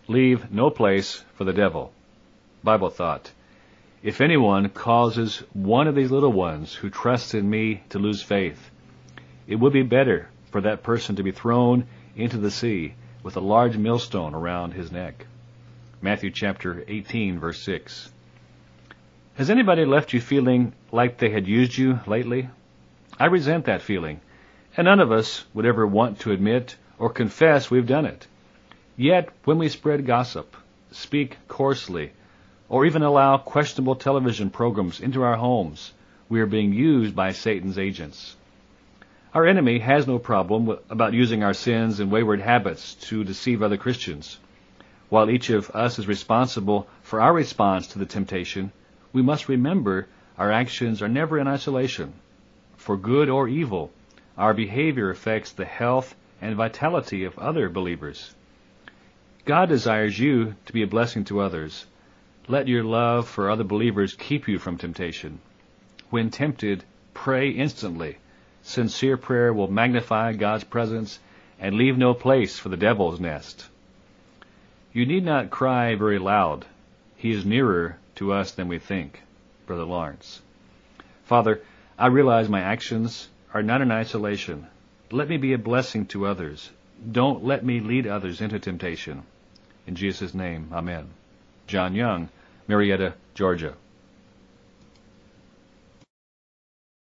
Leave no place for the devil. Bible thought. If anyone causes one of these little ones who trusts in me to lose faith, it would be better for that person to be thrown into the sea with a large millstone around his neck. Matthew chapter 18, verse 6. Has anybody left you feeling like they had used you lately? I resent that feeling, and none of us would ever want to admit or confess we've done it. Yet, when we spread gossip, speak coarsely, or even allow questionable television programs into our homes, we are being used by Satan's agents. Our enemy has no problem about using our sins and wayward habits to deceive other Christians. While each of us is responsible for our response to the temptation, we must remember our actions are never in isolation. For good or evil, our behavior affects the health and vitality of other believers. God desires you to be a blessing to others. Let your love for other believers keep you from temptation. When tempted, pray instantly. Sincere prayer will magnify God's presence and leave no place for the devil's nest. You need not cry very loud. He is nearer to us than we think. Brother Lawrence. Father, I realize my actions are not in isolation. Let me be a blessing to others. Don't let me lead others into temptation. In Jesus' name, amen. John Young, Marietta, Georgia.